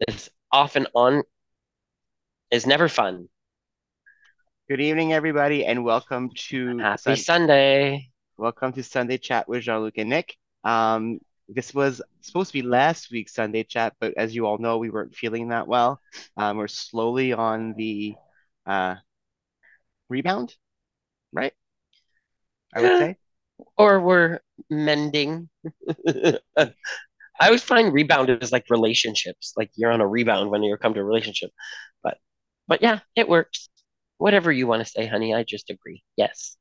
is often on is never fun. Good evening, everybody, and Happy Sunday. welcome to Sunday Chat with Jean-Luc and Nick. This was supposed to be last week's Sunday Chat, but as you all know, we weren't feeling that well. We're slowly on the uh, rebound, right? I would Eh, say. or we're mending. I always find rebound is like relationships. Like you're on a rebound when you come to a relationship. But but yeah, it works. Whatever you want to say, honey, I just agree. Yes.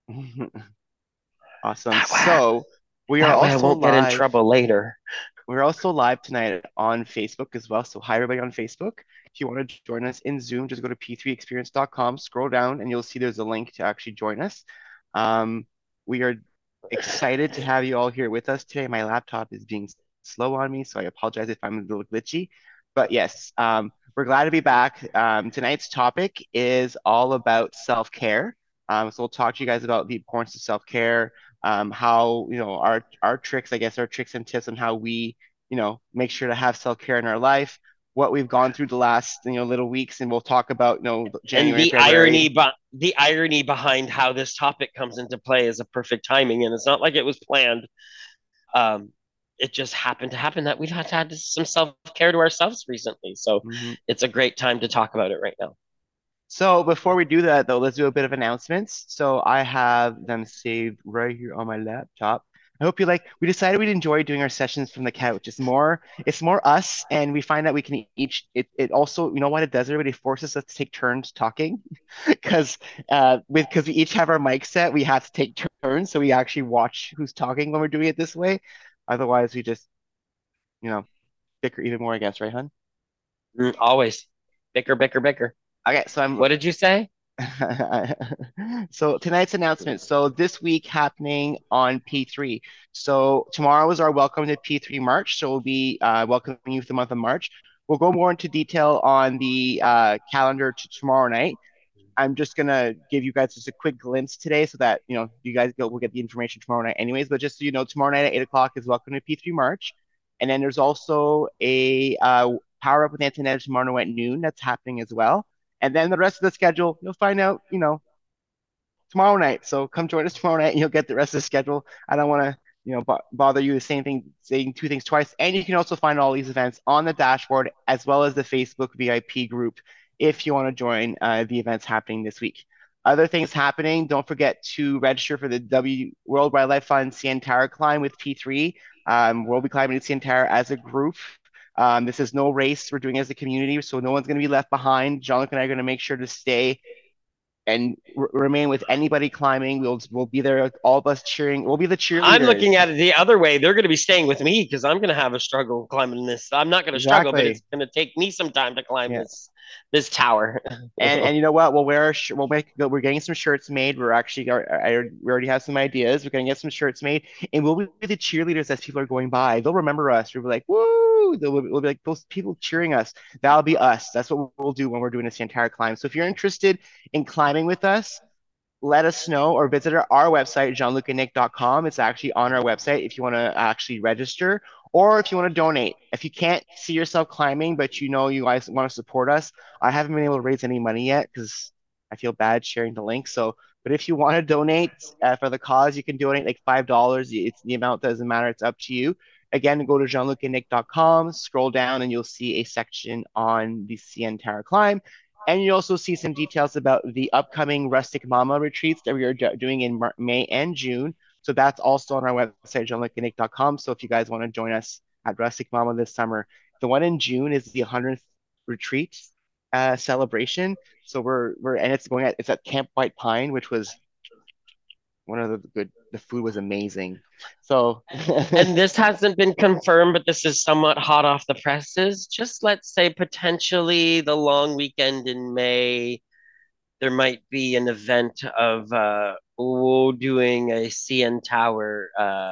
Awesome. That way, So we are that way I also won't get in live. trouble later. We're also live tonight on Facebook as well. So hi everybody on Facebook. If you want to join us in Zoom, just go to p3experience.com, scroll down, and you'll see there's a link to actually join us. We are excited to have you all here with us today. My laptop is being slow on me, so I apologize if I'm a little glitchy. But yes, we're glad to be back. Tonight's topic is all about self-care. So we'll talk to you guys about the importance of self-care, how our tricks, I guess, our tricks and tips on how we make sure to have self-care in our life, what we've gone through the last little weeks, and we'll talk about And January, February. the irony behind how this topic comes into play is a perfect timing, and it's not like it was planned. Um, it just happened to happen that we've had some self care to ourselves recently, so Mhm. it's a great time to talk about it right now. So before we do that, though, let's do a bit of announcements. So I have them saved right here on my laptop. I hope you like. We decided we'd enjoy doing our sessions from the couch. It's more us, and we find that we can each. It also, you know what it does? Everybody forces us to take turns talking, because because we each have our mic set, we have to take turns, so we actually watch who's talking when we're doing it this way. Otherwise, we just you know bicker even more, I guess, right, hun? Always bicker, bicker, bicker. Okay, so I'm What did you say? So tonight's announcement. So this week happening on P3. So tomorrow is our welcome to P3 March. So we'll be welcoming you for the month of March. We'll go more into detail on the calendar to tomorrow night. I'm just gonna give you guys just a quick glimpse today, so that you guys will get the information tomorrow night, anyways. But just so you know, tomorrow night at 8 o'clock is welcome to P3 March, and then there's also a Power Up with Antoinette tomorrow night at noon that's happening as well. And then the rest of the schedule, you'll find out, tomorrow night. So come join us tomorrow night, and you'll get the rest of the schedule. I don't want to, bother you with same thing, saying two things twice. And you can also find all these events on the dashboard as well as the Facebook VIP group if you want to join the events happening this week. Other things happening, don't forget to register for the World Wildlife Fund CN Tower climb with P3. We'll be climbing the CN Tower as a group. This is no race. We're doing it as a community, so no one's going to be left behind. Jean-Luc and I are going to make sure to stay and remain with anybody climbing. We'll be there, all of us cheering. We'll be the I'm looking cheerleaders. at it the other way. They're going to be staying with me because I'm going to have a struggle climbing this. I'm not going to struggle, but it's Exactly. going to take me some time to climb Yeah. this tower. And you know what? We're getting some shirts made. We already have some ideas. We're gonna get some shirts made, and we'll be the cheerleaders as people are going by. They'll remember us. We'll be like, "Woo!" We'll be like those people cheering us. That'll be us. That's what we'll do when we're doing this entire climb. So if you're interested in climbing with us, let us know or visit our website, jeanlucanick.com. It's actually on our website if you want to actually register or if you want to donate. If you can't see yourself climbing, but you know you guys want to support us, I haven't been able to raise any money yet because I feel bad sharing the link. So, but if you want to donate for the cause, you can donate like $5. It's the amount doesn't matter. It's up to you. Again, go to jeanlucanick.com, scroll down, and you'll see a section on the CN Tower climb. And you also see some details about the upcoming Rustic Mama retreats that we are doing in May and June. So that's also on our website, jeanlucanick.com. So if you guys want to join us at Rustic Mama this summer, the one in June is the 100th retreat celebration. So it's at Camp White Pine, which was one of the good. The food was amazing. So And this hasn't been confirmed, but this is somewhat hot off the presses. Just let's say potentially the long weekend in May, there might be an event of doing a CN Tower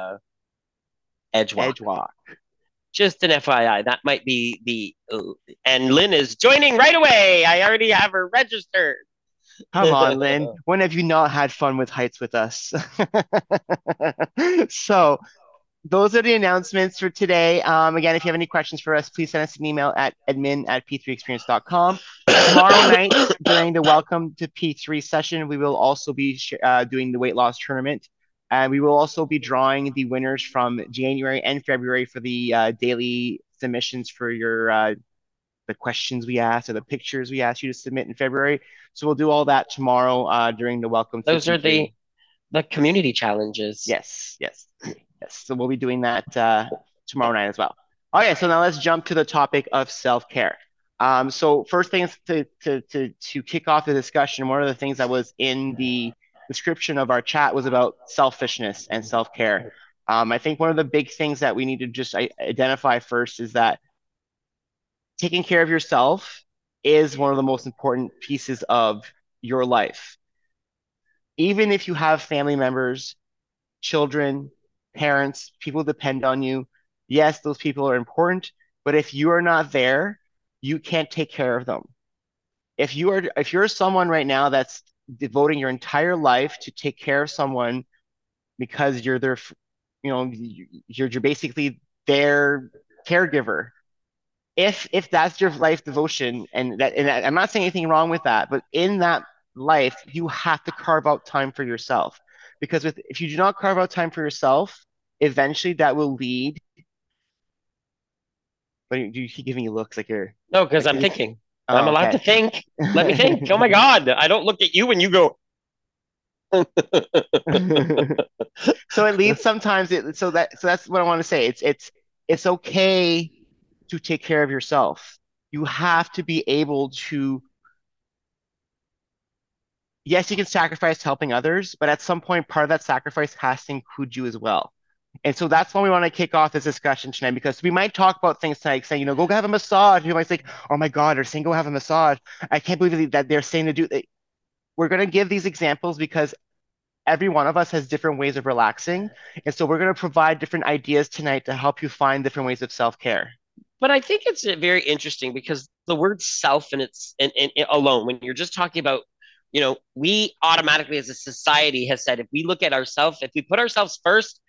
edge walk. Edge Walk. Just an FYI, that might be and Lynn is joining right away. I already have her registered. Come on, Lynn. When have you not had fun with heights with us? So those are the announcements for today. Again, if you have any questions for us, please send us an email at admin@p3experience.com. Tomorrow night, during the Welcome to P3 session, we will also be doing the weight loss tournament. And we will also be drawing the winners from January and February for the daily submissions for your the questions we asked or the pictures we asked you to submit in February. So we'll do all that tomorrow during the Welcome to Those are P3. the community challenges. Yes, yes, yes. So we'll be doing that tomorrow night as well. Okay, so now let's jump to the topic of self-care. So first things to kick off the discussion, one of the things that was in the description of our chat was about selfishness and self-care. I think one of the big things that we need to just identify first is that taking care of yourself is one of the most important pieces of your life. Even if you have family members, children, parents, people depend on you. Yes, those people are important, but if you are not there, you can't take care of them. If you're someone right now that's devoting your entire life to take care of someone because you're their, you're basically their caregiver. If that's your life devotion, and I'm not saying anything wrong with that, but in that life, you have to carve out time for yourself. Because if you do not carve out time for yourself, eventually that will lead. But you keep giving me looks like you're No, because like I'm you. thinking. I'm Oh, allowed okay. to think. Let me think. Oh my God. I don't look at you when you go. So it leads sometimes so that's what I want to say. It's okay to take care of yourself. You have to be able to, yes, you can sacrifice helping others, but at some point, part of that sacrifice has to include you as well. And so that's why we want to kick off this discussion tonight, because we might talk about things like saying, go have a massage. You might say, oh my God, they're saying go have a massage. I can't believe that they're saying to do that. We're going to give these examples because every one of us has different ways of relaxing. And so we're going to provide different ideas tonight to help you find different ways of self-care. But I think it's very interesting because the word self and it's and alone, when you're just talking about, we automatically as a society has said if we look at ourselves, if we put ourselves first,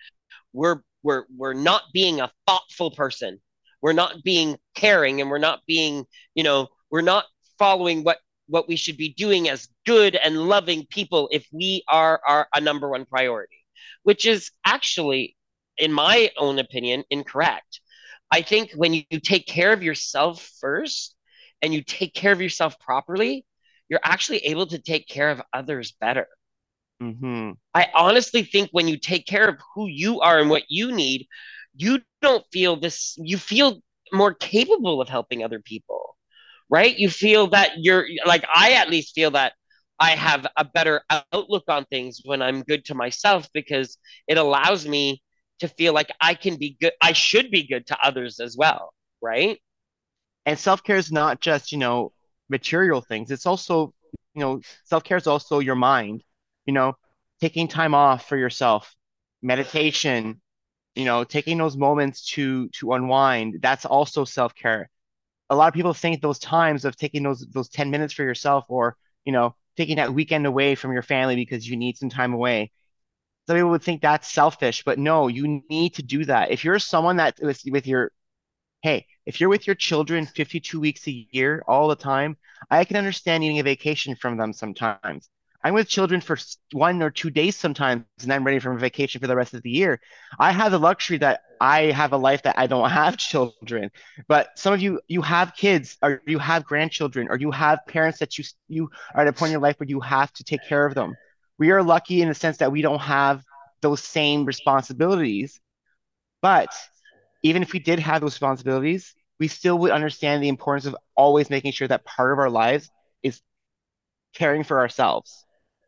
we're not being a thoughtful person. We're not being caring and we're not being, we're not following what we should be doing as good and loving people if we are a number one priority, which is actually, in my own opinion, incorrect. I think when you take care of yourself first and you take care of yourself properly, you're actually able to take care of others better. Hmm. I honestly think when you take care of who you are and what you need, you don't feel this, you feel more capable of helping other people, right? You feel that you're like, I at least feel that I have a better outlook on things when I'm good to myself because it allows me to feel like I can be good. I should be good to others as well, right? And self-care is not just, material things. It's also, self-care is also your mind, you know, taking time off for yourself, meditation, taking those moments to unwind. That's also self-care. A lot of people think those times of taking those 10 minutes for yourself, or, taking that weekend away from your family because you need some time away. Some people would think that's selfish, but no, you need to do that. If you're someone that with your Hey, if you're with your children 52 weeks a year all the time, I can understand needing a vacation from them sometimes. I'm with children for 1 or 2 days sometimes, and I'm ready for a vacation for the rest of the year. I have the luxury that I have a life that I don't have children. But some of you, you have kids, or you have grandchildren, or you have parents that you are at a point in your life where you have to take care of them. We are lucky in the sense that we don't have those same responsibilities, but even if we did have those responsibilities, we still would understand the importance of always making sure that part of our lives is caring for ourselves.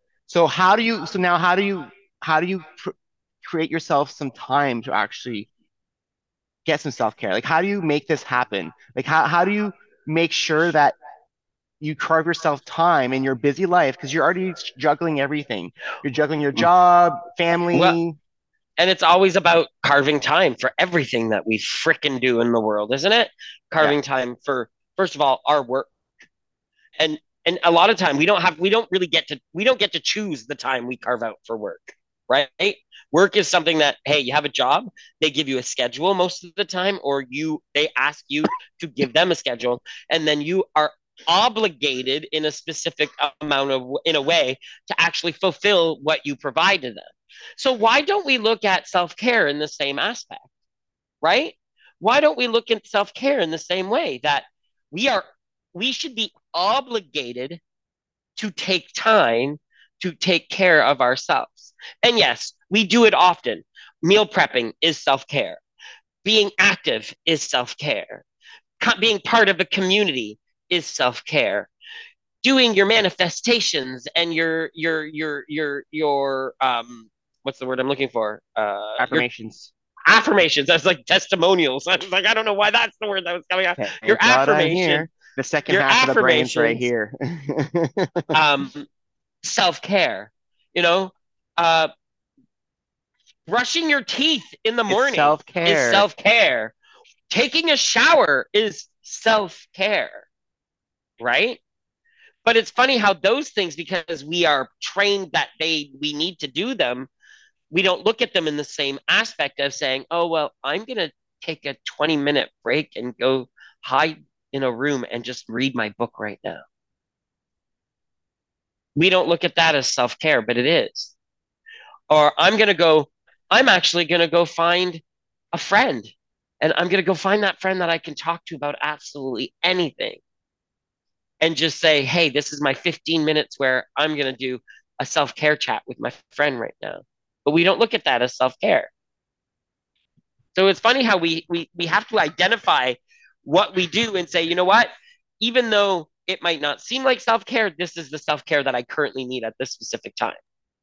So now how do you create yourself some time to actually get some self-care? Like, how do you make this happen? Like, how do you make sure that you carve yourself time in your busy life? Because you're already juggling everything. You're juggling your job, Well, family. and it's always about carving time for everything that we fricking do in the world, isn't it? Yeah. Carving time for, first of all, our work. And and a lot of time we don't really get to choose the time we carve out for work, right? Work is something that, hey, you have a job, they give you a schedule most of the time, or they ask you to give them a schedule, and then you are obligated in a specific amount of in a way to actually fulfill what you provide to them. So why don't we look at self-care in the same aspect, right? Why don't we look at self-care in the same way that we are we should be obligated to take time to take care of ourselves. And yes, we do it often. Meal prepping is self-care. Being active is self-care. Being part of a community is self-care. Doing your manifestations and your what's the word I'm looking for? Your Affirmations. affirmations. I was like testimonials. I was like, I don't know why that's the word that was coming out. Your Thank God I'm affirmation, here. The second your half of the brain's right affirmations, here. um, self care. You know, uh, brushing your teeth in the It's morning is self-care. self care. Taking a shower is self care, right? But it's funny how those things, because we are trained that we need to do them, we don't look at them in the same aspect of saying, oh, well, I'm going to take a 20-minute break and go hide in a room and just read my book right now. We don't look at that as self care, but it is. Or I'm actually going to go find a friend and I'm going to go find that friend that I can talk to about absolutely anything and just say, hey, this is my 15 minutes where I'm going to do a self care chat with my friend right now. But we don't look at that as self care. So it's funny how we have to identify what we do and say, you know what, even though it might not seem like self care, this is the self care that I currently need at this specific time.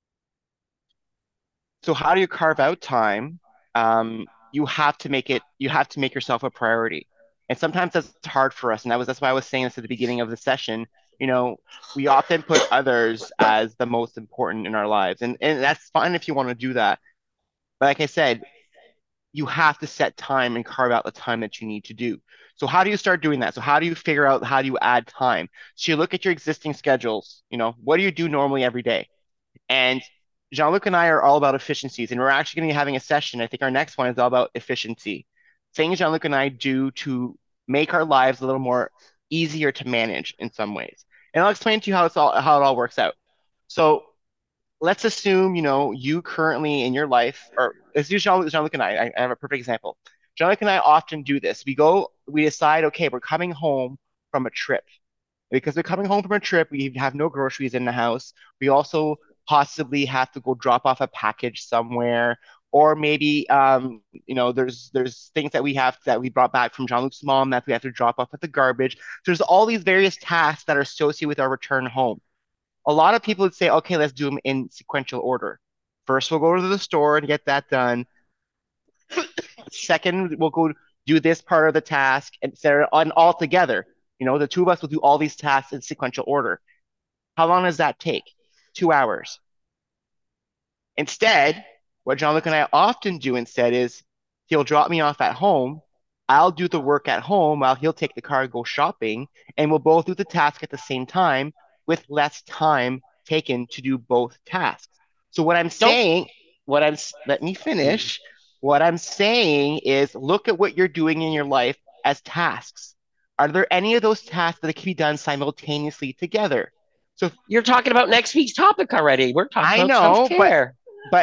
So how do you carve out time? You have to make yourself a priority. And sometimes that's hard for us. And that's why I was saying this at the beginning of the session. You know, we often put others as the most important in our lives. And that's fine if you want to do that. But like I said, you have to set time and carve out the time that you need to do. So how do you start doing that? So how do you figure out how do you add time? So you look at your existing schedules, what do you do normally every day? And Jean-Luc and I are all about efficiencies, and we're actually going to be having a session. I think our next one is all about efficiency. Things Jean-Luc and I do to make our lives a little more easier to manage in some ways. And I'll explain to you how it all works out. So let's assume, you currently in your life, or let's use Jean-Luc and I have a perfect example. Jean-Luc and I often do this. We decide, okay, we're coming home from a trip. Because we're coming home from a trip, we have no groceries in the house. We also possibly have to go drop off a package somewhere, or maybe there's things that we brought back from Jean-Luc's mom that we have to drop off at the garbage. So there's all these various tasks that are associated with our return home. A lot of people would say, okay, let's do them in sequential order. First, we'll go to the store and get that done. Second, we'll go do this part of the task and set it on all together. The two of us will do all these tasks in sequential order. How long does that take? 2 hours. Instead, what Jean-Luc and I often do instead is he'll drop me off at home. I'll do the work at home while he'll take the car and go shopping, and we'll both do the task at the same time with less time taken to do both tasks. So what I'm Don't saying, let me finish. What I'm saying is look at what you're doing in your life as tasks. Are there any of those tasks that can be done simultaneously together? So You're talking about next week's topic already. We're talking I about self know, but care. but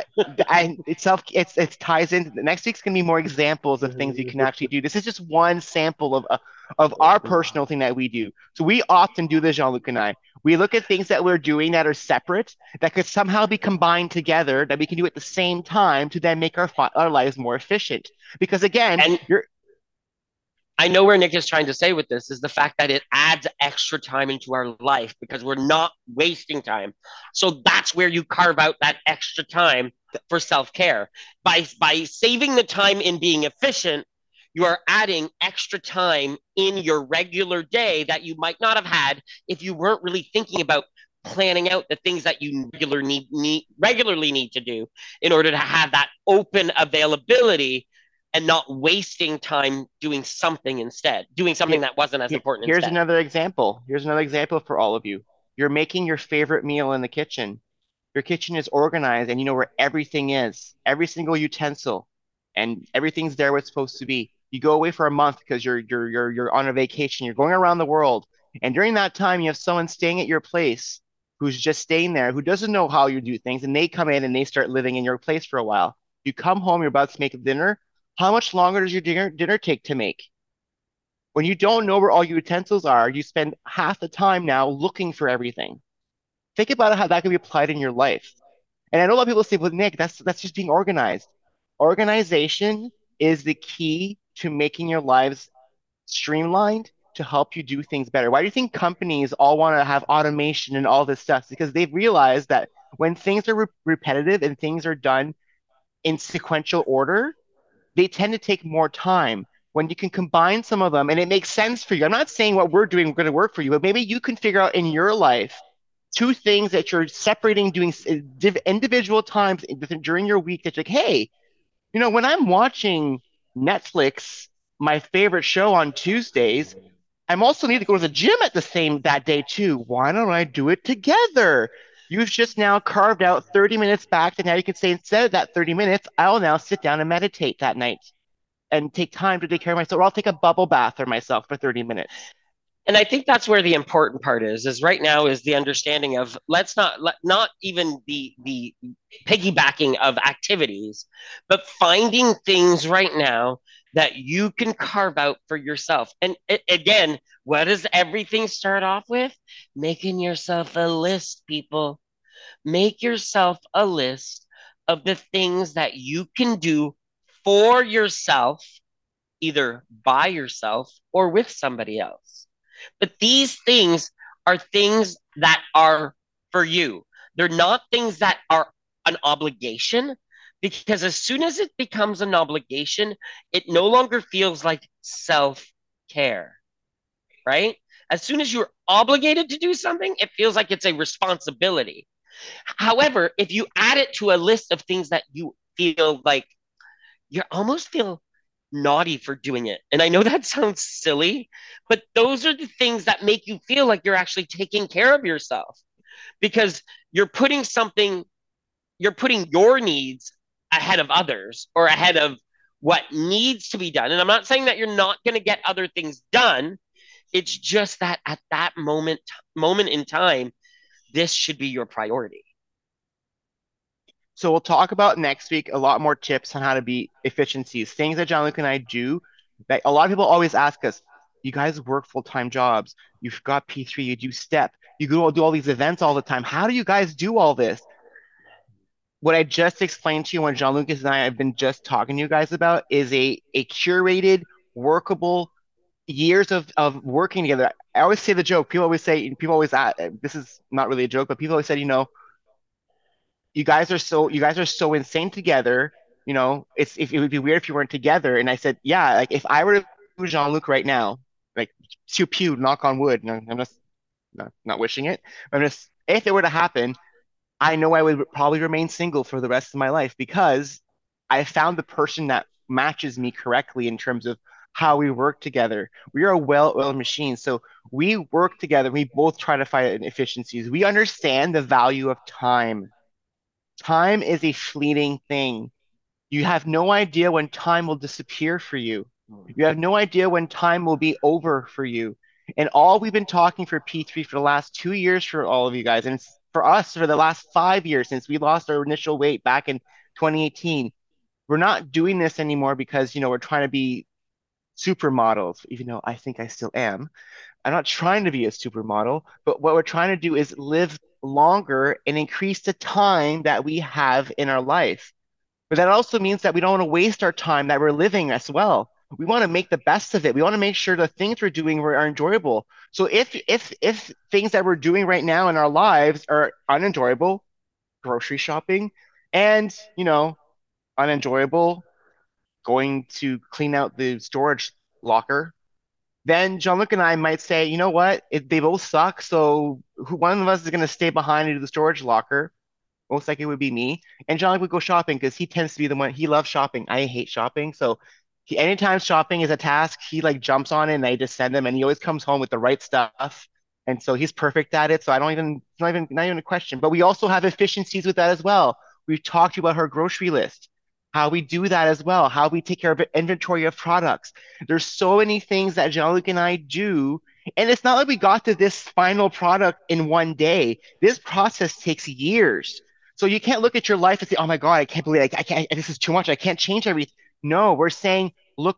it's ties in. The next week's gonna be more examples of things you can actually do. This is just one sample of our personal thing that we do. So we often do this, Jean-Luc and I. We look at things that we're doing that are separate that could somehow be combined together that we can do at the same time to then make our lives more efficient. Because again, And you're I know where Nick is trying to say with this is the fact that it adds extra time into our life because we're not wasting time. So that's where you carve out that extra time for self-care. By saving the time in being efficient, you are adding extra time in your regular day that you might not have had if you weren't really thinking about planning out the things that you regularly need to do in order to have that open availability and not wasting time doing something instead, doing something that wasn't as important here's instead. another example. Here's another example for all of you. You're making your favorite meal in the kitchen. your kitchen is organized and you know where everything is, every single utensil, and everything's there where it's supposed to be. You go away for a month because you're on a vacation, you're going around the world, and during that time you have someone staying at your place who's just staying there, who doesn't know how you do things, and they come in and they start living in your place for a while. You come home, you're about to make dinner. How much longer does your dinner take to make? When you don't know where all your utensils are, you spend half the time now looking for everything. Think about how that could be applied in your life. And I know a lot of people say, well, Nick, that's just being organized. Organization is the key to making your lives streamlined to help you do things better. Why do you think companies all want to have automation and all this stuff? Because they've realized that when things are repetitive and things are done in sequential order, they tend to take more time. When you can combine some of them and it makes sense for you. I'm not saying what we're doing is going to work for you, but maybe you can figure out in your life two things that you're separating, doing individual times during your week that you're like, hey, when I'm watching Netflix, my favorite show on Tuesdays, I'm also need to go to the gym at the same that day too. Why don't I do it together? You've just now carved out 30 minutes back, and now you can say instead of that 30 minutes, I'll now sit down and meditate that night and take time to take care of myself, or I'll take a bubble bath for myself for 30 minutes. And I think that's where the important part is right now is the understanding of let's not even the piggybacking of activities, but finding things right now that you can carve out for yourself. And again, what does everything start off with? Making yourself a list, people. Make yourself a list of the things that you can do for yourself, either by yourself or with somebody else. But these things are things that are for you. They're not things that are an obligation, because as soon as it becomes an obligation, it no longer feels like self care, right? As soon as you're obligated to do something, it feels like it's a responsibility. However, if you add it to a list of things that you feel like you almost feel naughty for doing it. And I know that sounds silly, but those are the things that make you feel like you're actually taking care of yourself, because you're putting your needs ahead of others or ahead of what needs to be done. And I'm not saying that you're not going to get other things done. It's just that at that moment in time, this should be your priority. So we'll talk about next week a lot more tips on how to be efficiencies, things that John Luke and I do that a lot of people always ask us, you guys work full-time jobs, you've got P3, you do STEP, you go do all these events all the time. How do you guys do all this? What I just explained to you, what John Lucas and I have been just talking to you guys about, is a curated, workable years of working together. I always say the joke. People always ask, this is not really a joke, but people always said, you guys are so insane together. It's if it would be weird if you weren't together. And I said, yeah, like if I were to do Jean-Luc right now, like pew pew, knock on wood. No, I'm just not wishing it. I'm just if it were to happen, I know I would probably remain single for the rest of my life because I found the person that matches me correctly in terms of how we work together. We are a well-oiled machine. So we work together. We both try to find efficiencies. We understand the value of time. Time is a fleeting thing. You have no idea when time will disappear for you. You have no idea when time will be over for you. And all we've been talking for P3 for the last 2 years for all of you guys, and for us for the last 5 years since we lost our initial weight back in 2018. We're not doing this anymore because, we're trying to be supermodels, even though I think I still am. I'm not trying to be a supermodel, but what we're trying to do is live longer and increase the time that we have in our life. But that also means that we don't want to waste our time that we're living as well. We want to make the best of it. We want to make sure the things we're doing are enjoyable. So if things that we're doing right now in our lives are unenjoyable, grocery shopping, and unenjoyable, going to clean out the storage locker, then Jean-Luc and I might say, you know what? They both suck. So one of us is going to stay behind into the storage locker. Most likely it would be me. And John would go shopping because he tends to be the one. He loves shopping. I hate shopping. So anytime shopping is a task, he like jumps on it and I just send him and he always comes home with the right stuff. And so he's perfect at it. So I don't even, it's not even a question. But we also have efficiencies with that as well. We've talked about her grocery list, how we do that as well, how we take care of inventory of products. There's so many things that Jean-Luc and I do. And it's not like we got to this final product in one day. This process takes years. So you can't look at your life and say, "Oh my God, I can't believe I can't. This is too much. I can't change everything." No, we're saying,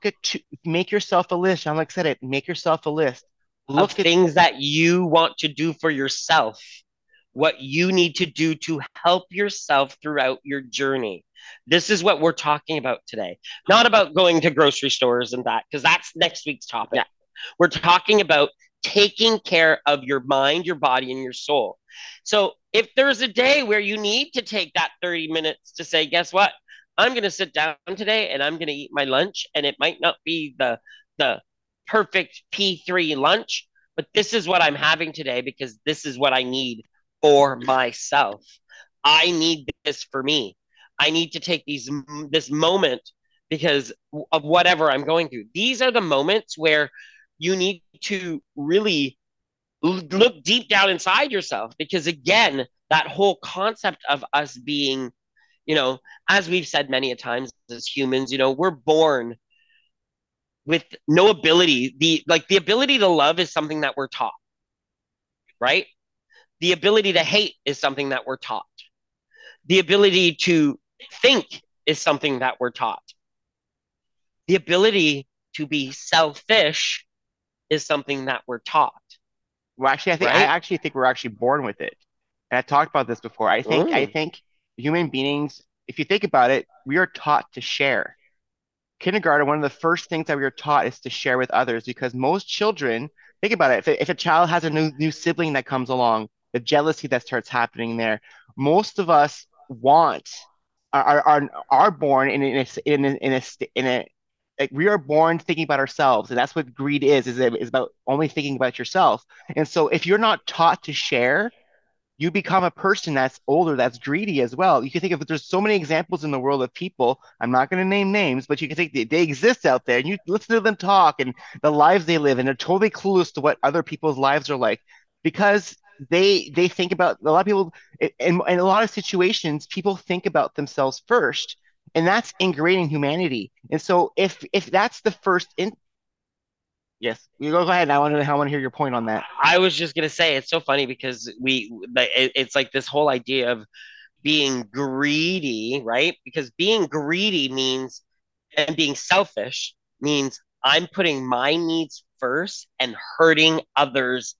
make yourself a list. Jean-Luc said it. Make yourself a list. Of Look at things that you want to do for yourself, what you need to do to help yourself throughout your journey. This is what we're talking about today. Not about going to grocery stores and that, because that's next week's topic. Yeah. We're talking about taking care of your mind, your body, and your soul. So if there's a day where you need to take that 30 minutes to say, guess what? I'm going to sit down today and I'm going to eat my lunch. And it might not be the perfect P3 lunch, but this is what I'm having today because this is what I need for myself. I need this for me. I need to take this moment because of whatever I'm going through. These are the moments where you need to really look deep down inside yourself because again, that whole concept of us being, as we've said many a times as humans, we're born with no ability. The ability to love is something that we're taught, right? The ability to hate is something that we're taught. The ability to think is something that we're taught. The ability to be selfish is something that we're taught, Well, actually, I right? actually think we're actually born with it. And I talked about this before. I Mm. think human beings, if you think about it, we are taught to share. Kindergarten, one of the first things that we are taught is to share with others because most children, think about it, if a child has a new sibling that comes along, the jealousy that starts happening there, most of us want are born in a like we are born thinking about ourselves, and that's what greed is about only thinking about yourself. And so if you're not taught to share, you become a person that's older, that's greedy as well. You can think of there's so many examples in the world of people. I'm not going to name names, but you can think they exist out there, and you listen to them talk and the lives they live, and they're totally clueless to what other people's lives are like because they think about a lot of people in a lot of situations, people think about themselves first, and that's ingrained in humanity. And so if that's the first in yes, you go ahead. I want to hear your point on that. I was just gonna say it's so funny because it's like this whole idea of being greedy, right? Because being greedy means and being selfish means I'm putting my needs first and hurting others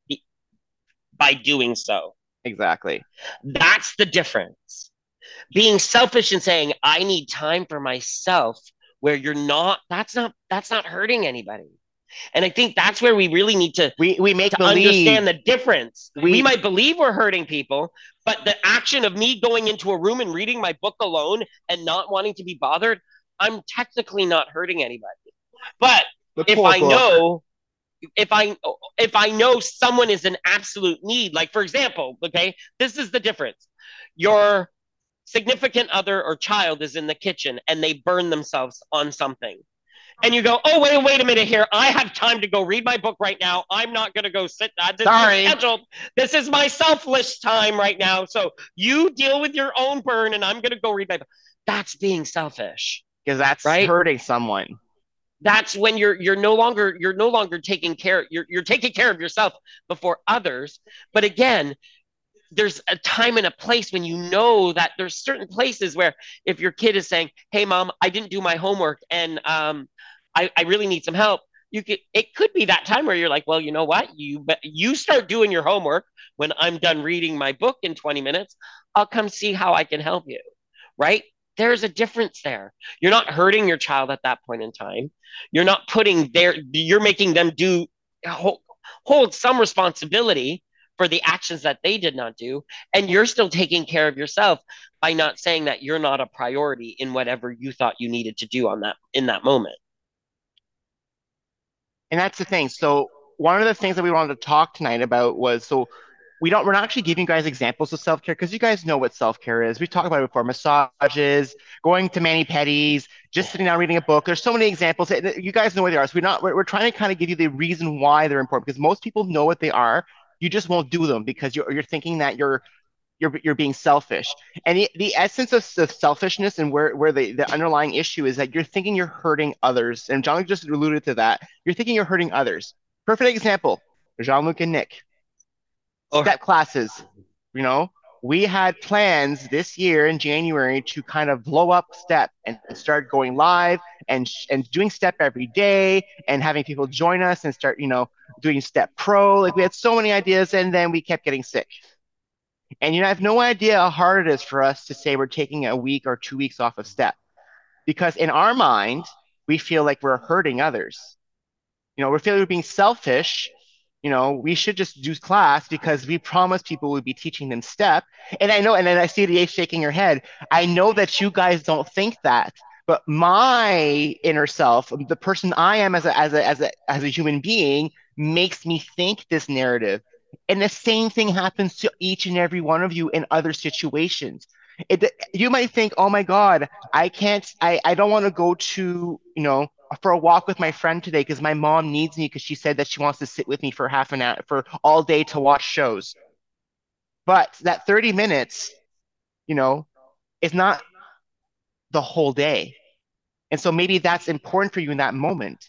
by doing so. Exactly. That's the difference. Being selfish and saying I need time for myself where you're not that's not hurting anybody. And I think that's where we really need to We make believe understand the difference. We we might believe we're hurting people, but the action of me going into a room and reading my book alone and not wanting to be bothered, I'm technically not hurting anybody. But the if poor I book. know if I if I know someone is in absolute need, like for example, okay, this is the difference. Your significant other or child is in the kitchen and they burn themselves on something and you go, oh, wait a minute here. I have time to go read my book right now. I'm not going to go sit. This is Sorry, scheduled. This is my selfless time right now. So you deal with your own burn and I'm going to go read my book. That's being selfish, because that's right? hurting someone. That's when you're no longer taking care you're taking care of yourself before others. But again, there's a time and a place when you know that there's certain places where if your kid is saying, hey mom, I didn't do my homework and I really need some help, it could be that time where you're like, well, you know what, you start doing your homework. When I'm done reading my book in 20 minutes, I'll come see how I can help you, right? There's a difference there. You're not hurting your child at that point in time. You're making them hold some responsibility for the actions that they did not do, and you're still taking care of yourself by not saying that you're not a priority in whatever you thought you needed to do on that in that moment. And that's the thing. So one of the things that we wanted to talk tonight about was we're not actually giving you guys examples of self-care because you guys know what self-care is. We've talked about it before, massages, going to mani-pedis, just sitting down reading a book. There's so many examples. You guys know what they are. So we're trying to kind of give you the reason why they're important because most people know what they are, you just won't do them because you're thinking that you're being selfish. And the essence of the selfishness and where the underlying issue is that you're thinking you're hurting others. And John Luke just alluded to that. You're thinking you're hurting others. Perfect example, Jean-Luc and Nick. Or Step classes. You know, we had plans this year in January to kind of blow up Step and start going live and doing Step every day and having people join us and start, doing Step Pro. Like we had so many ideas and then we kept getting sick. And I have no idea how hard it is for us to say we're taking a week or 2 weeks off of Step because in our mind, we feel like we're hurting others. We're feeling we're being selfish. We should just do class because we promised people we'd be teaching them Step. And I know, and then I see the shaking her head. I know that you guys don't think that, but my inner self, the person I am as a human being, makes me think this narrative. And the same thing happens to each and every one of you in other situations. You might think, oh my God, I don't want to go to, for a walk with my friend today because my mom needs me because she said that she wants to sit with me for half an hour for all day to watch shows. But that 30 minutes, you know, is not the whole day. And so maybe that's important for you in that moment.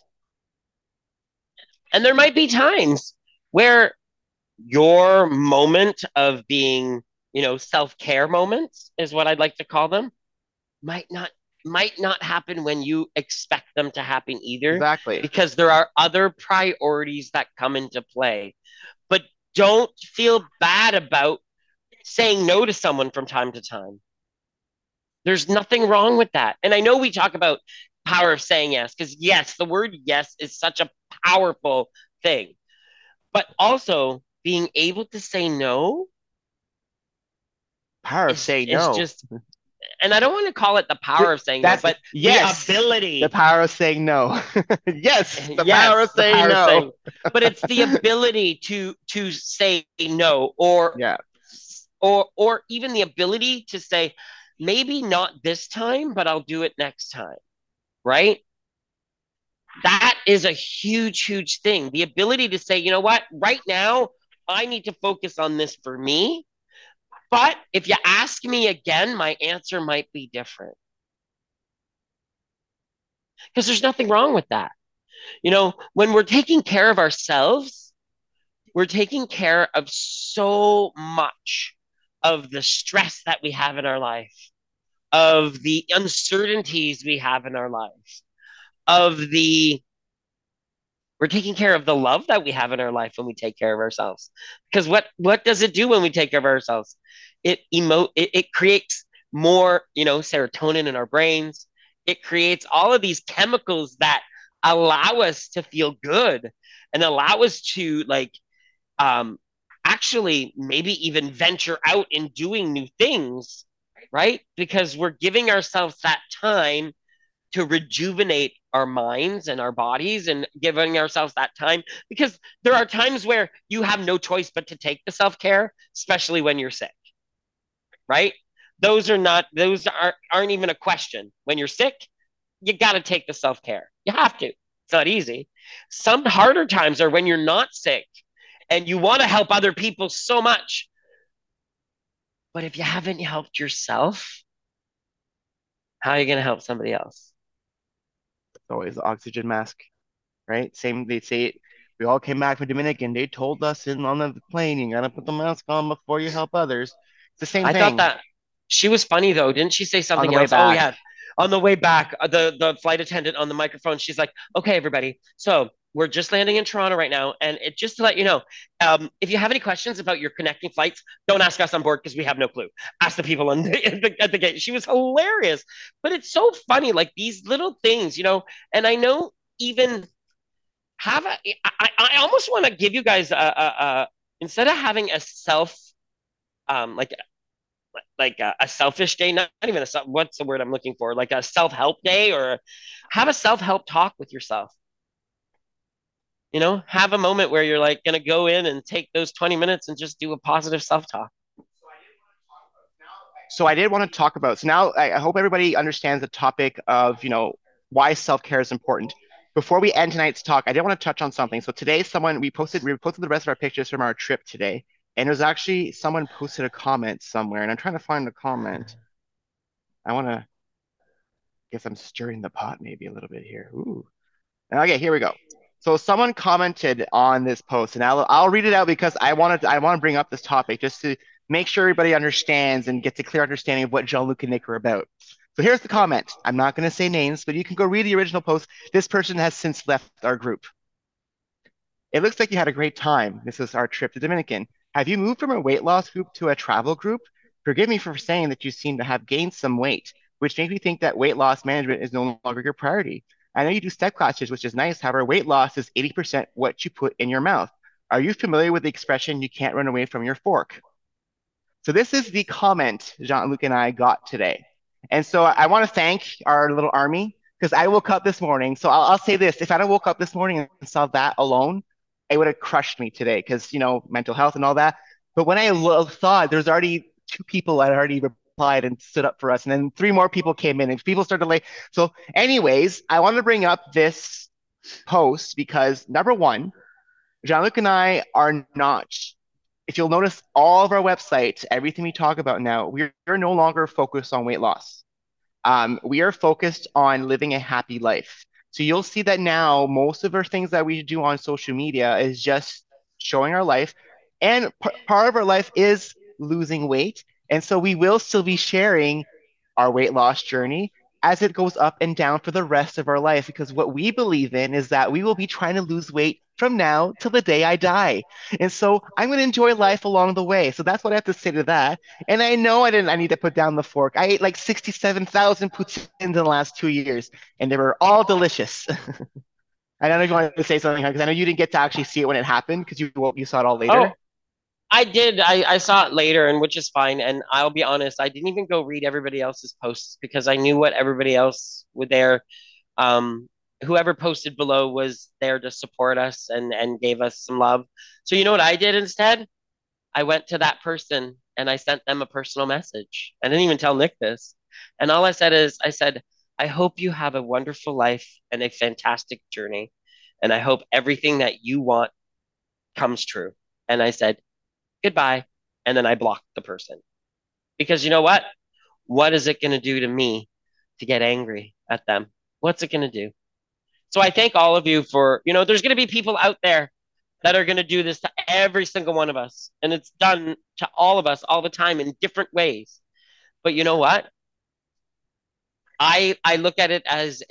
and there might be times where your moment of being, self-care moments is what I'd like to call them, might not might not happen when you expect them to happen either, Exactly. because there are other priorities that come into play. But don't feel bad about saying no to someone from time to time. There's nothing wrong with that. And I know we talk about power of saying yes, because yes, the word yes is such a powerful thing. But also being able to say no Power of is saying is no. just, and I don't want to call it the power of saying no, That's but the yes, the ability. power of saying no. Yes, the power of Yes, the saying power of no. saying, but it's the ability to say no, Yeah. or even the ability to say maybe not this time, but I'll do it next time, right? That is a huge thing. The ability to say, you know what, right now I need to focus on this for me, but if you ask me again, my answer might be different, because there's nothing wrong with that. When we're taking care of ourselves, we're taking care of so much of the stress that we have in our life, of the uncertainties we have in our life, of the we're taking care of the love that we have in our life when we take care of ourselves. Because what does it do when we take care of ourselves? It creates more, serotonin in our brains. It creates all of these chemicals that allow us to feel good and allow us to um actually maybe even venture out in doing new things, right? Because we're giving ourselves that time to rejuvenate our minds and our bodies, and giving ourselves that time, because there are times where you have no choice but to take the self-care, especially when you're sick, right? Those aren't even a question. When you're sick, you got to take the self-care. You have to. It's not easy. Some harder times are when you're not sick and you want to help other people so much, but if you haven't helped yourself, how are you going to help somebody else? It's always the oxygen mask, right? Same, they say it. We all came back from Dominican. They told us on the plane, you gotta put the mask on before you help others. It's the same I thought thing that she was funny though. Didn't she say on the something way else? Oh back. yeah. On the way back, the flight attendant on the microphone, she's like, "Okay, everybody. So we're just landing in Toronto right now, and just to let you know, if you have any questions about your connecting flights, don't ask us on board because we have no clue. Ask the people at the gate." She was hilarious, but it's so funny, like these little things, And I know even have a, I almost want to give you guys instead of having a self like a selfish day, not even what's the word I'm looking for, like a self-help day, or have a self-help talk with yourself. Have a moment where you're like going to go in and take those 20 minutes and just do a positive self-talk. So I did want to talk about. So now I hope everybody understands the topic of why self-care is important. before we end tonight's talk, I did want to touch on something. So today, we posted the rest of our pictures from our trip today, and it was actually someone posted a comment somewhere, and I'm trying to find the comment. I want to guess I'm stirring the pot maybe a little bit here. Ooh. Okay, here we go. So someone commented on this post, and I'll read it out because I want to bring up this topic just to make sure everybody understands and gets a clear understanding of what Jean-Luc and Nick are about. So here's the comment. I'm not going to say names, but you can go read the original post. This person has since left our group. It looks like you had a great time. This is our trip to Dominican. Have you moved from a weight loss group to a travel group? Forgive me for saying that you seem to have gained some weight, which makes me think that weight loss management is no longer your priority. I know you do step classes, which is nice. However, weight loss is 80% what you put in your mouth. Are you familiar with the expression, you can't run away from your fork? So this is the comment Jean-Luc and I got today. And so I want to thank our little army because I woke up this morning. So I'll say this, if I had woke up this morning and saw that alone, it would have crushed me today because, mental health and all that. But when I thought there's already two people that already replied and stood up for us, and then three more people came in and people started to lay. So anyways, I want to bring up this post because number one, Jean-Luc and I are not, if you'll notice all of our websites, everything we talk about now, we're no longer focused on weight loss. We are focused on living a happy life. So you'll see that now most of our things that we do on social media is just showing our life. And part of our life is losing weight. And so we will still be sharing our weight loss journey as it goes up and down for the rest of our life. Because what we believe in is that we will be trying to lose weight from now till the day I die. And so I'm going to enjoy life along the way. So that's what I have to say to that. And I know I need to put down the fork. I ate like 67,000 poutines in the last 2 years, and they were all delicious. I know you're going to say something because I know you didn't get to actually see it when it happened because you saw it all Oh, later. I did. I saw it later, and which is fine. And I'll be honest, I didn't even go read everybody else's posts because I knew what everybody else would there. Um, Whoever posted below was there to support us and gave us some love. So you know what I did instead? I went to that person and I sent them a personal message. I didn't even tell Nick this. And all I said is, I said, I hope you have a wonderful life and a fantastic journey. And I hope everything that you want comes true. And I said, goodbye. And then I blocked the person. Because you know what? What is it going to do to me to get angry at them? What's it going to do? So I thank all of you for, there's going to be people out there that are going to do this to every single one of us. And it's done to all of us all the time in different ways. But you know what? I look at it as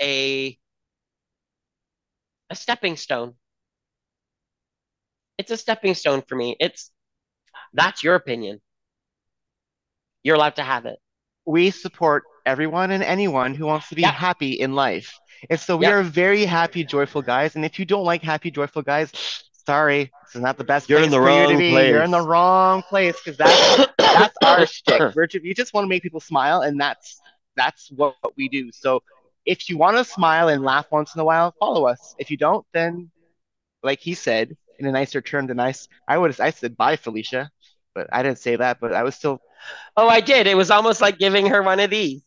a stepping stone. It's a stepping stone for me. That's your opinion. You're allowed to have it. We support everyone and anyone who wants to be Yep. happy in life. And so we Yep. are very happy, joyful guys. And if you don't like happy, joyful guys, sorry, this is not the best You're in place the for you to wrong be. You're in the place. wrong place because that's our shtick. You just want to make people smile, and that's what we do. So if you want to smile and laugh once in a while, follow us. If you don't, then like he said in a nicer term than I said bye, Felicia, but I didn't say that. But I was still. Oh, I did. It was almost like giving her one of these.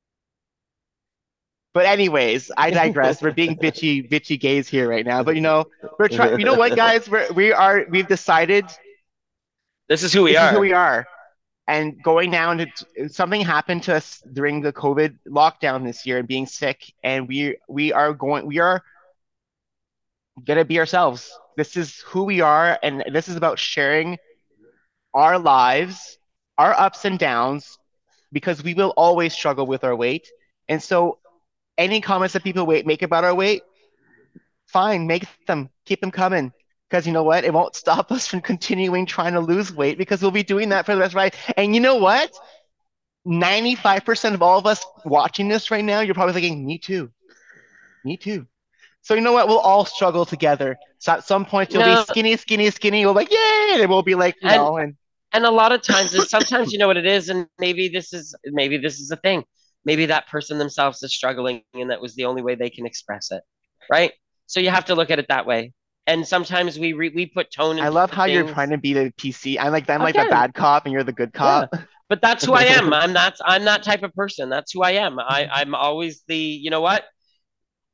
But anyways, I digress. We're being bitchy gays here right now. But we're trying. You know what, guys? We've decided This is who we this is who are. we are. And going down to something happened to us during the COVID lockdown this year and being sick, and we are gonna be ourselves. This is who we are, and this is about sharing our lives, our ups and downs, because we will always struggle with our weight. And so any comments that people make about our weight, fine, make them, keep them coming. Because you know what? It won't stop us from continuing trying to lose weight because we'll be doing that for the rest of our life. And you know what? 95% of all of us watching this right now, you're probably thinking, me too. Me too. So you know what? We'll all struggle together. So at some point you'll be No, skinny, skinny, skinny. We'll be like, yay! And we'll be like, and and and a lot of times, and sometimes you know what it is, and maybe this is a thing. Maybe that person themselves is struggling, and that was the only way they can express it, right? So you have to look at it that way. And sometimes we put tone I into love how you're trying things. to be the PC. I'm like the Again, bad cop and you're the good yeah, cop. but that's who I am. I'm that type of person. That's who I am. I'm always the, you know what?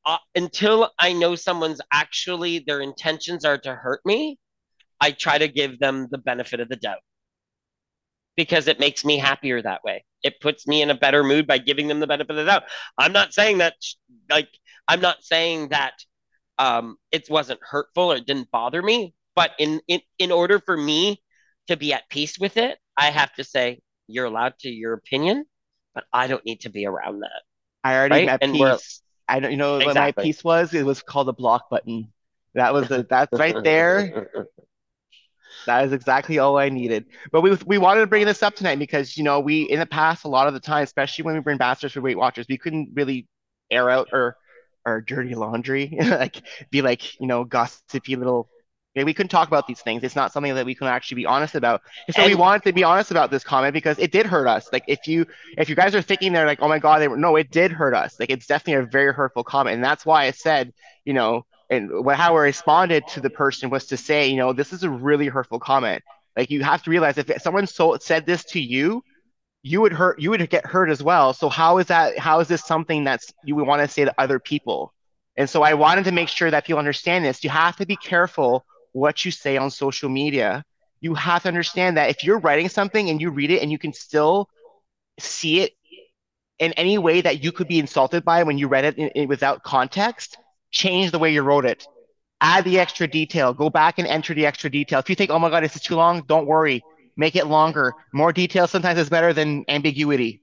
until I know someone's actually their intentions are to hurt me, I try to give them the benefit of the doubt because it makes me happier that way. It puts me in a better mood by giving them the benefit of the doubt. I'm not saying that like I'm not saying that it wasn't hurtful or it didn't bother me, but in order for me to be at peace with it, I have to say you're allowed to your opinion, but I don't need to be around that, I already right? met And we're peace. I don't, you know what my exactly. piece was? It was called the block button. That's right there. That is exactly all I needed. But we wanted to bring this up tonight because we in the past a lot of the time, especially when we were ambassadors for Weight Watchers, we couldn't really air out our dirty laundry, like be like gossipy little. Yeah, we couldn't talk about these things. It's not something that we can actually be honest about. And so we And wanted to be honest about this comment because it did hurt us. Like if you guys are thinking they're like, oh my God, no, it did hurt us. Like it's definitely a very hurtful comment, and that's why I said, and how I responded to the person was to say, this is a really hurtful comment. Like you have to realize if someone said this to you, you would get hurt as well. So how is this something that's you would want to say to other people? And so I wanted to make sure that people understand this. You have to be careful what you say on social media. You have to understand that if you're writing something and you read it and you can still see it in any way that you could be insulted by when you read it without context, change the way you wrote it. Add the extra detail. Go back and enter the extra detail. If you think, oh my God, this is too long, don't worry. Make it longer. More detail sometimes is better than ambiguity.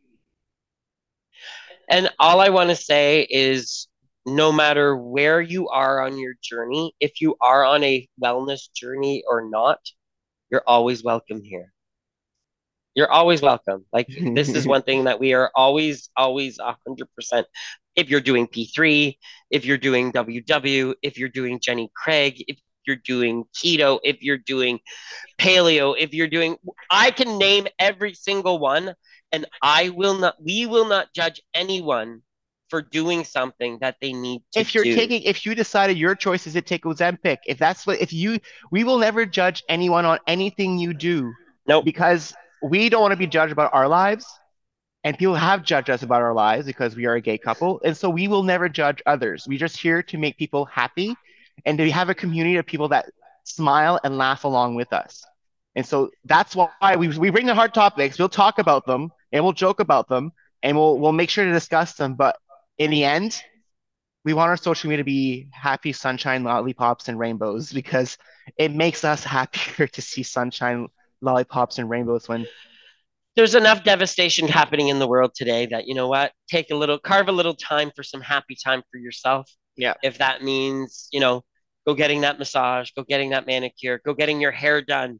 and all I want to say is no matter where you are on your journey, if you are on a wellness journey or not, you're always welcome here. You're always welcome. Like this is one thing that we are always 100%. If you're doing P3, if you're doing WW, if you're doing Jenny Craig, if you're doing keto, if you're doing paleo, if you're doing, I can name every single one, and we will not judge anyone for doing something that they need to do. If you decided your choice is to take Ozempic, we will never judge anyone on anything you do Nope. because we don't want to be judged about our lives. And people have judged us about our lives because we are a gay couple. And so we will never judge others. We're just here to make people happy and to have a community of people that smile and laugh along with us. And so that's why we bring the hard topics. We'll talk about them and we'll joke about them and we'll make sure to discuss them. But in the end, we want our social media to be happy sunshine, lollipops, and rainbows because it makes us happier to see sunshine, lollipops, and rainbows when There's enough devastation happening in the world today that, carve a little time for some happy time for yourself. yeah. If that means, go getting that massage, go getting that manicure, go getting your hair done,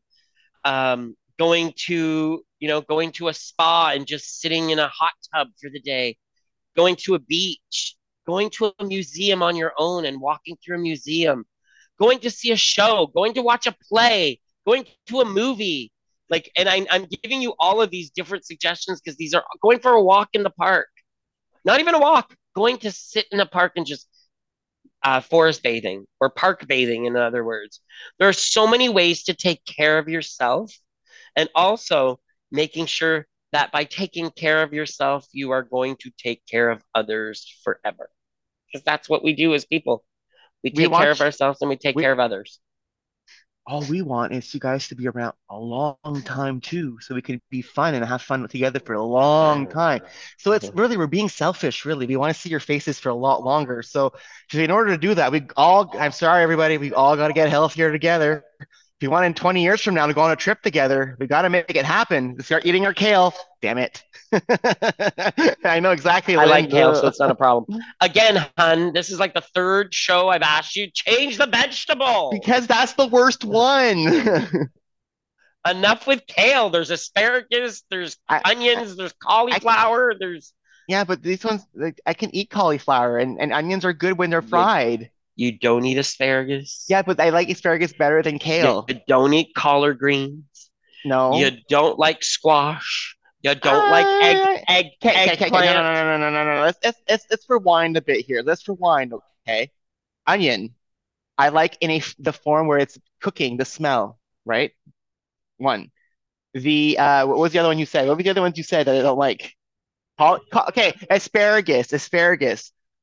going to a spa and just sitting in a hot tub for the day, going to a beach, going to a museum on your own and walking through a museum, going to see a show, going to watch a play, going to a movie. Like, and I'm giving you all of these different suggestions because these are going for a walk in the park, not even a walk, going to sit in a park and just forest bathing or park bathing, in other words. There are so many ways to take care of yourself and also making sure that by taking care of yourself, you are going to take care of others forever. Because that's what we do as people. We We take care of want ourselves and we take we care of others. all we want is you guys to be around a long time too, so we can be fun and have fun together for a long time. So it's really we're being selfish, really. We want to see your faces for a lot longer. So in order to do that, I'm sorry, everybody, we all got to get healthier together. If you want in 20 years from now to go on a trip together, we got to make it happen. Start eating our kale. Damn it. I know exactly, I Lynn. like kale, so it's not a problem. Again, hun, this is like the third show I've asked you change the vegetable. Because that's the worst one. Enough with kale. There's asparagus, there's I, onions, there's I cauliflower, there's Yeah, but these ones, like, I can eat cauliflower and onions are good when they're you, fried. you don't eat asparagus. Yeah, but I like asparagus better than You kale. don't eat collard greens. You No. don't like squash. You don't like Uh, okay. No, no, eggplant. no, no, no, no, no. Let's rewind a bit here. Let's rewind, okay? Onion, I like in the form where it's cooking, the smell, right? One. What was the other one you said? What were the other ones you said that I don't like? Okay, asparagus.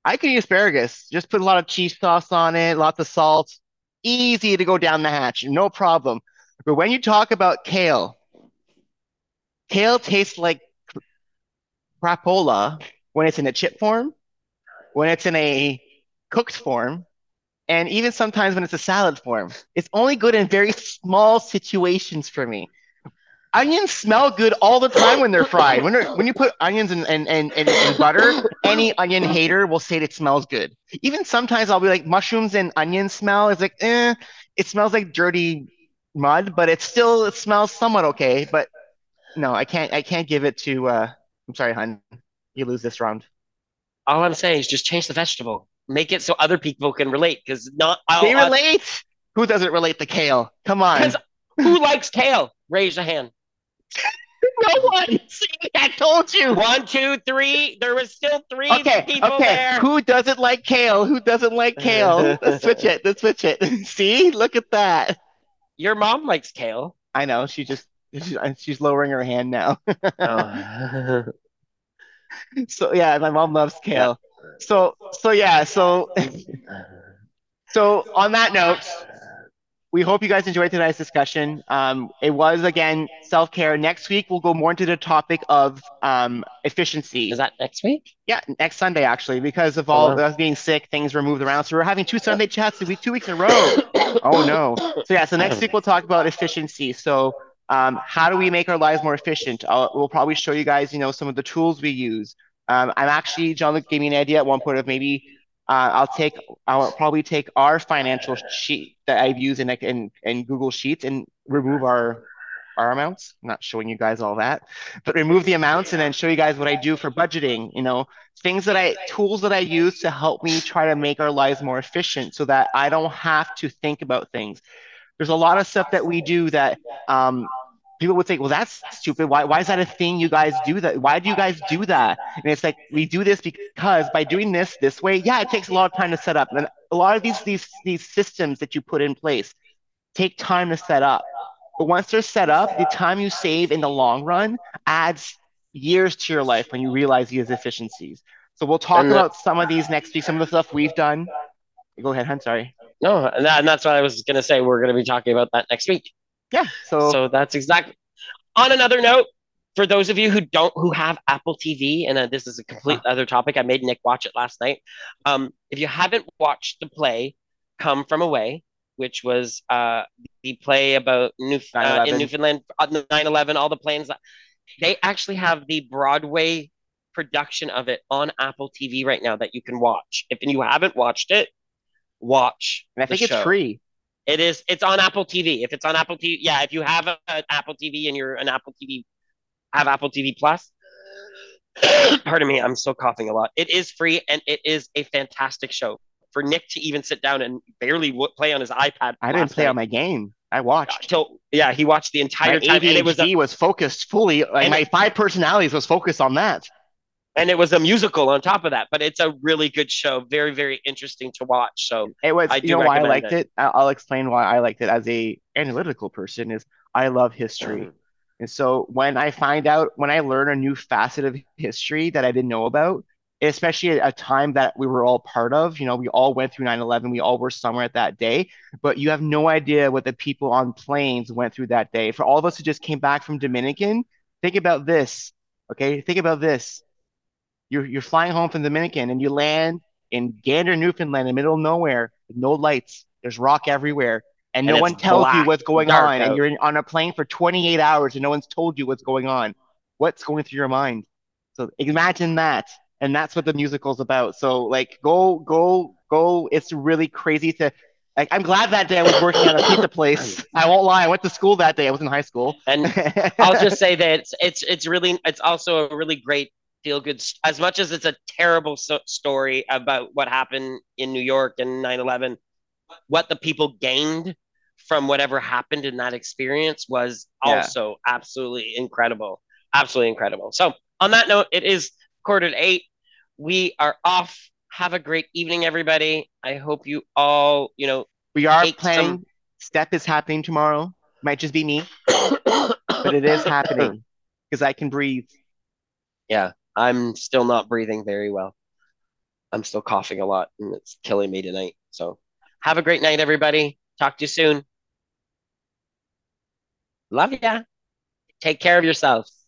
I can eat asparagus. Just put a lot of cheese sauce on it, lots of salt. Easy to go down the hatch, no problem. But when you talk about kale, kale tastes like crapola when it's in a chip form, when it's in a cooked form, and even sometimes when it's a salad form. It's only good in very small situations for me. Onions smell good all the time when they're fried. When you put onions and butter, any onion hater will say it smells good. Even sometimes I'll be like, mushrooms and onion smell is like, it smells like dirty mud, but it smells somewhat okay. But no, I can't give it to I'm sorry, hun. You lose this round. All I'm saying is just change the vegetable. Make it so other people can relate because not They all us. relate. Who doesn't relate to kale? Come Because on. who likes kale? Raise a hand. No one. See, I told you. One, two, three. There was still three Okay, people okay. there. Who doesn't like kale? Who doesn't like kale? Let's switch it. Let's switch it. See, look at that. Your mom likes kale. I know. She's lowering her hand now. Oh. So yeah, my mom loves Yeah. kale. So yeah, so on that note, we hope you guys enjoyed tonight's discussion. It was again self-care. Next week we'll go more into the topic of Is efficiency. that next week? Yeah, next Sunday actually, because of Oh all of wow. us being sick, things were moved around. So we're having two Sunday chats to be 2 weeks in a row. Oh no. So yeah, so next week we'll talk about efficiency. So how do we make our lives more efficient? We'll probably show you guys, some of the tools we use. I'm actually, John Luke gave me an idea at one point of maybe I'll probably take our financial sheet that I've used in Google Sheets and remove our amounts. I'm not showing you guys all that, but remove the amounts and then show you guys what I do for budgeting, tools that I use to help me try to make our lives more efficient so that I don't have to think about things. There's a lot of stuff that we do that um, people would think, well, that's stupid. Why is that a thing you guys do that? Why do you guys do that? And it's like, we do this because by doing this way, yeah, it takes a lot of time to set up. And a lot of these systems that you put in place take time to set up. But once they're set up, the time you save in the long run adds years to your life when you realize these efficiencies. So we'll talk And about some of these next week, some of the stuff we've done. Go ahead, Hun. Sorry. no, and that's what I was gonna say. We're gonna be talking about that next week. Yeah. So So that's exactly. On another note, for those of you who have Apple TV, and this is a complete uh, other topic, I made Nick watch it last night. If you haven't watched the play "Come From Away," which was the play about in 9/11. Newfoundland, 9/11, all the planes, they actually have the Broadway production of it on Apple TV right now that you can watch. If you haven't watched it, watch And I the think it's show. free. It is. It's on Apple TV. If it's on Apple TV, yeah. If you have an Apple TV and you're an Apple TV, have Apple TV Plus. Pardon me, I'm still coughing a lot. It is free and it is a fantastic show. For Nick to even sit down and barely play on his iPad I didn't last play on night my game. I watched. till yeah, he watched the My entire time and ADHD was focused fully, like and my five personalities was focused on that. it was a musical on top of that. But it's a really good show, very very interesting to watch. So It was, I you do know why I recommend liked it. it? I'll explain why I liked it as a analytical person is I love history. And so when I learn a new facet of history that I didn't know about, especially a time that we were all part of, we all went through 9/11, we all were somewhere at that day, but you have no idea what the people on planes went through that day. For all of us who just came back from Dominican, think about this. Okay? Think about this. You're flying home from Dominican and you land in Gander, Newfoundland, in the middle of nowhere, with no lights. There's rock everywhere, and And no it's one tells you black, what's going dark on. And out. you're on a plane for 28 hours, and no one's told you what's going on. What's going through your mind? So imagine that, and that's what the musical's about. So like, go! It's really crazy to. Like, I'm glad that day I was working at a pizza place. I won't lie. I went to school that day. I was in high school. And I'll just say that it's really it's also a really great feel good. As much as it's a terrible story about what happened in New York and 9/11, what the people gained from whatever happened in that experience was Yeah. also absolutely incredible. Absolutely incredible. So on that note, it is 7:45. We are off. Have a great evening, everybody. I hope you all, We are take some. planning. Step is happening tomorrow. Might just be me, but it is happening because I can breathe. Yeah, I'm still not breathing very well. I'm still coughing a lot and it's killing me tonight. So have a great night, everybody. Talk to you soon. Love ya. Take care of yourselves.